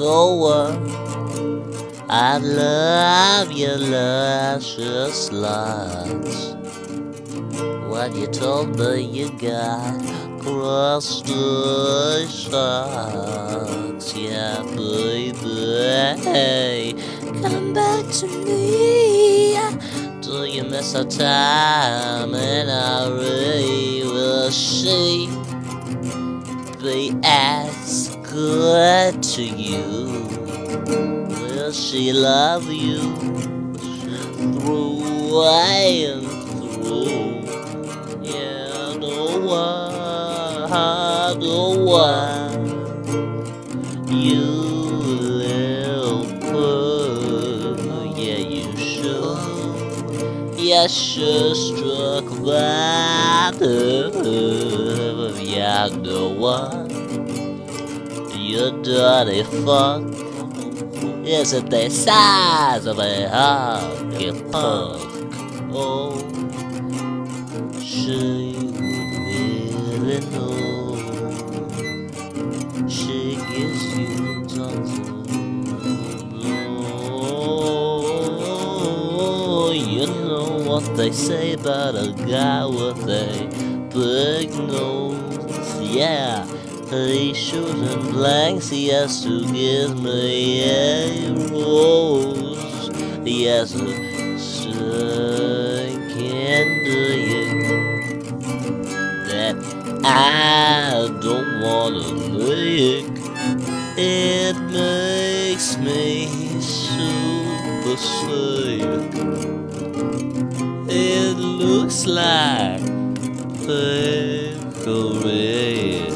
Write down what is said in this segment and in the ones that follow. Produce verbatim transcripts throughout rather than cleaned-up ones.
go on. I love your luscious locks. What you told me you got crusty socks. Yeah, baby, come back to me. Do you miss our time? And I really will she be as good to you? Will she love you through and through? Yeah, the one, the one, you little fool. Yeah, you should. Yeah, sure struck by the yeah, the one. You dirty fuck. Isn't the size of a hockey puck? Oh, she would really know. She gives you tons of oh, you know what they say about a guy with a big nose. Yeah. He's shooting blanks, he has to give me a rose. He has a sinking you that I don't wanna make. It makes me super sick. It looks like pecorino.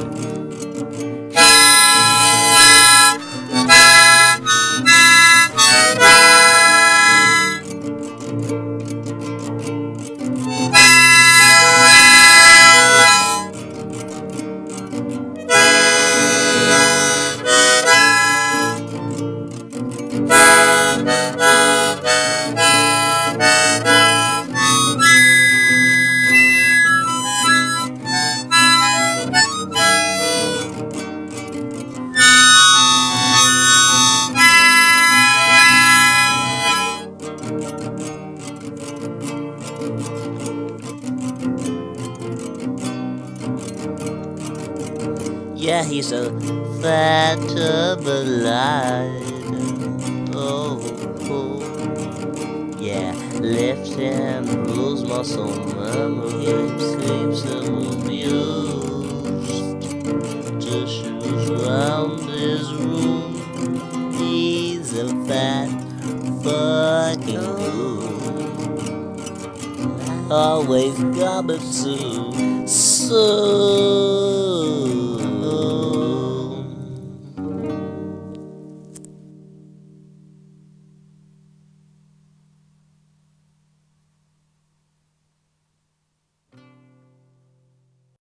Yeah, he's a fat light. Oh, oh, yeah, left hand rules muscle memory. Keeps him amused. Tissues round his room. He's a fat fucking goon. Always coming too soon.